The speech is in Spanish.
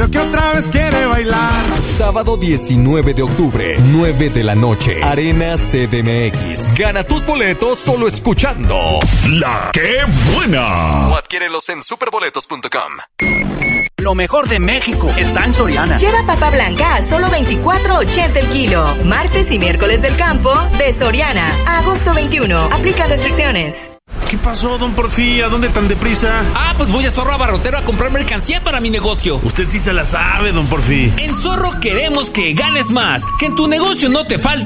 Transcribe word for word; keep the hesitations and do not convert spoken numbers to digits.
que otra vez quiere bailar. Sábado diecinueve de octubre, nueve de la noche, Arena C D M X. Gana tus boletos solo escuchando La Que Buena. O adquiérelos en superboletos punto com. Lo mejor de México está en Soriana. Lleva papa blanca a solo veinticuatro ochenta el kilo. Martes y miércoles del campo de Soriana. A agosto veintiuno. Aplica restricciones. ¿Qué pasó, don Porfi? ¿A dónde tan deprisa? Ah, pues voy a Zorro Abarrotero a comprar mercancía para mi negocio. Usted sí se la sabe, don Porfi. En Zorro queremos que ganes más, que en tu negocio no te falte